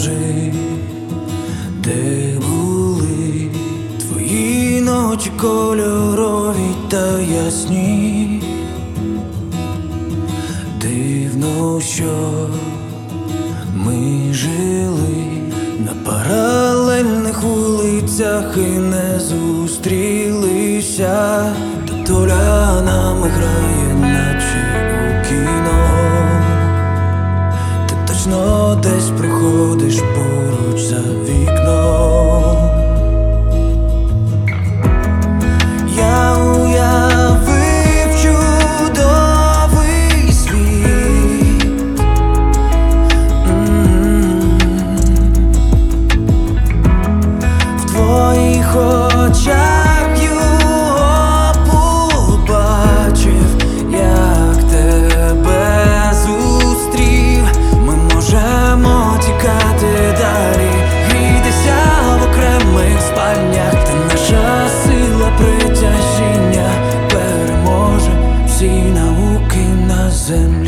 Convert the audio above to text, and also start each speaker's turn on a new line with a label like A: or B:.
A: скажи, де були твої ночі кольорові та ясні? Дивно, що ми жили на паралельних вулицях і не зустрілися, та доля нами грає, наче у кіно. Ти точно десь проходиш поруч за вікном. Я уявив чудовий світ. В твоїх очах його побачив, як тебе зустрів. Ми можемо тікати далі, грітися в окремих спальнях, та наша сила притяжіння переможе всі науки на землі.